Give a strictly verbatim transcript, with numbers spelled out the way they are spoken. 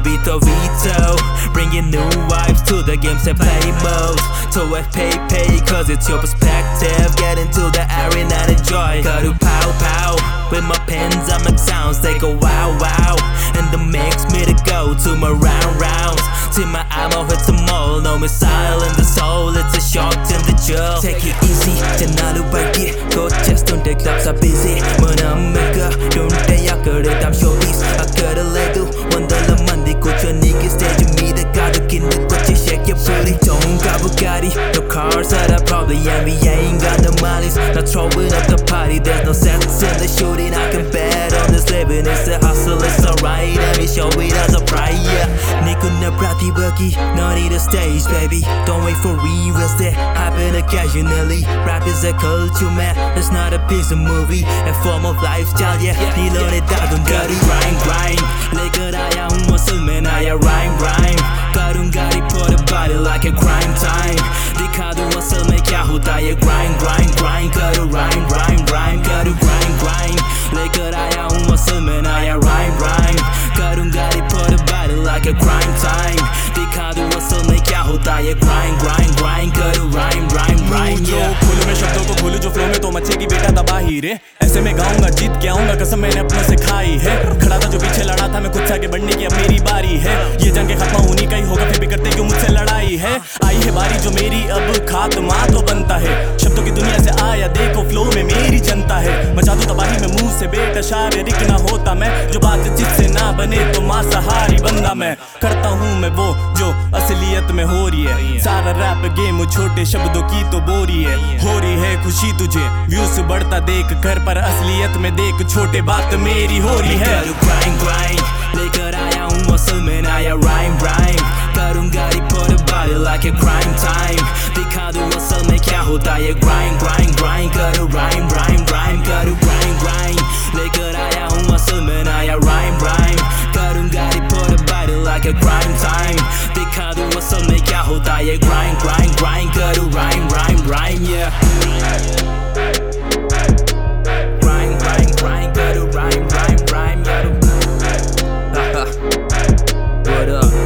be the veto, bringing new vibes to the games and play modes. So I pay pay cause it's your perspective. Get into the arena and enjoy. Gotta pow pow with my pens, I make sounds, they go wow wow, and that makes me to go to my round rounds. Till my ammo hits them all, no missile in the soul, it's a shot in the jaw. Take it easy, 전화로 밝게 곧 just don't the clubs are busy. 문은 make up, don't they I could it, I'm showbiz. I could have let do, wonderland Monday 고쳐 nigga stage me the 가득인 the 꽃이 shake your booty. Don't got Bugatti, no cars that I probably envy. I ain't got no monies, not throwing up the party. There's no sense in the shooting, I can bet on this living. It's a hustle, it's alright, let me show it as a pride. 네 꿈나 प्रतिभ기, no need a stage baby. Don't wait for reruns that happen occasionally. Rap is a culture man, it's not a piece of movie. A form of lifestyle, yeah. 네 눈에 닿은 거리 grind grind. 내가 웃으면 나야 rhyme rhyme. 가lum가리 for the body like a crime time. 네 카드 웃으면 야후다의 grind grind grind. 가루 rhyme rhyme rhyme. 가루 grind grind. 내가 웃으면 나야 rhyme rhyme. 가lum가리 for the body like a crime time. 네 카드 웃으면 야후다의 grind grind grind. 가루 rhyme rhyme rhyme. जो खोलूं मैं शब्दों को खोलूं जो flow में तो मचेगी बेटा तबाही रे. ऐसे में गाऊंगा जीत के आऊंगा कसम मैंने अपनों से खाई है. खड़ा था जो पीछे लड़ा था मैं खुद से आगे बढ़ने की अब मेरी बारी है. ये जंग के खत्म होनी का ही होगा फिर भी करते क्यों मुझसे लड़ाई है. आई है बारी जो मेरी अब खात्मा तो बनता है. शब्दों की दुनिया से आया देखो फ्लो में मेरी जनता है. मचा दूं तबाही में मुंह से बेटा शारीरिक ना होता मैं. जो बात जिससे ना बने तो मांसाहारी बंदा मैं. करता हूँ मैं वो जो असलियत में हो रही है. सारा रैप गेम छोटे शब्दों की तो बोरी है. हो रही है खुशी तुझे व्यूज बढ़ता देख कर पर असलियत में देख छोटे बात मेरी हो रही है. grind grind. लेकर आया हूँ उसमें नया rhyme rhyme. करूँगा for the body like a crime time. दिखा दूँ असल में क्या होता है grind grind grind. करूँ rhyme rhyme rhyme. करूँ grind grind. लेकर आया हूँ असल में नया rhyme rhyme. करूँगा for the body like a crime time. दिखा दूँ असल में क्या होता है grind grind grind. करूँ rhyme rhyme rhyme yeah. Grind grind grind. करूँ rhyme rhyme rhyme. What up?